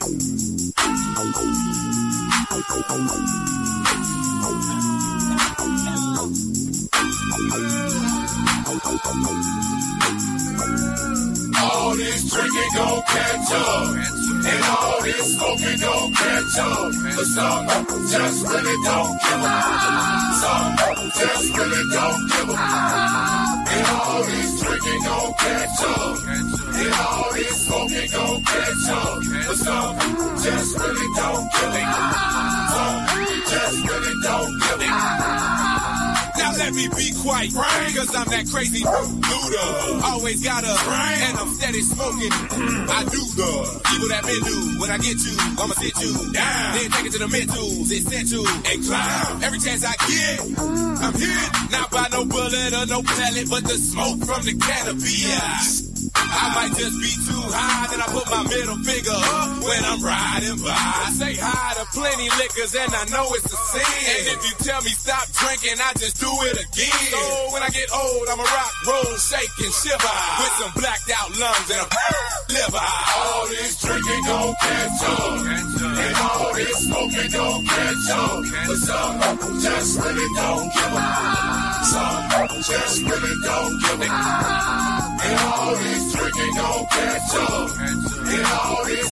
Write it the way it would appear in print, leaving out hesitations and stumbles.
All this drinking gon' catch up, and all this smoking gon' catch up. But some just really don't give a. Some just really don't give a. And all this drinking gon' catch up, and all this smoking gon' catch up. But some just really don't give a. Some just really don't give a. Now let me be quite frank, cause I'm that crazy Luda. Always got a brain, and I'm steady smoking. I do the evil that men do. When I get you, I'ma sit you down. Then take it to the mentals, essential, and clown. Every chance I get, I'm hit. Not by no bullet or no pellet, but the smoke from the canopy. I might just be too high, then I put my middle finger up when I'm riding by. I say hi to plenty liquors and I know it's a sin. And if you tell me stop drinking, I just do it again. So when I get old, I'ma rock, roll, shake, and shiver with some blacked out lungs and a liver. All this drinking gon' catch up, and all this smoking gon' catch up. But some just really don't give a. Some just really don't give a. And all this drinking gon' catch up, and all this